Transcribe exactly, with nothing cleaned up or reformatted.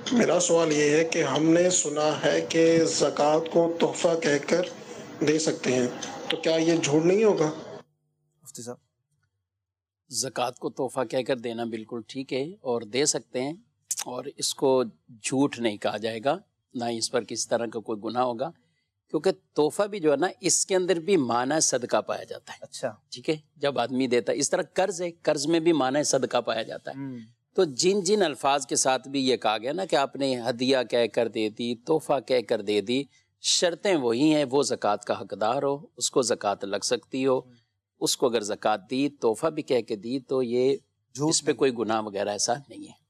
मेरा सवाल ये है कि हमने सुना है कि ज़कात को तोहफ़ा कहकर दे सकते हैं, तो क्या ये झूठ नहीं होगा? मुफ्ती साहब। ज़कात को तोहफ़ा कहकर देना बिल्कुल ठीक है और दे सकते हैं, और इसको झूठ नहीं कहा जाएगा, ना इस पर किसी तरह का कोई गुनाह होगा, क्योंकि तोहफ़ा भी जो है ना, इसके अंदर भी माना सदका पाया जाता है। अच्छा। ठीक है, जब आदमी देता है, इस तरह कर्ज है, कर्ज में भी माना सदका पाया जाता है। हम्म। तो जिन जिन अल्फाज के साथ भी ये कहा गया ना कि आपने हदिया कह कर दे दी, तोहफ़ा कह कर दे दी, शर्तें वही हैं, वो ज़कात का हकदार हो, उसको ज़कात लग सकती हो, उसको अगर ज़कात दी, तोहफ़ा भी कह के दी, तो ये इस पे कोई गुनाह वगैरह ऐसा नहीं है।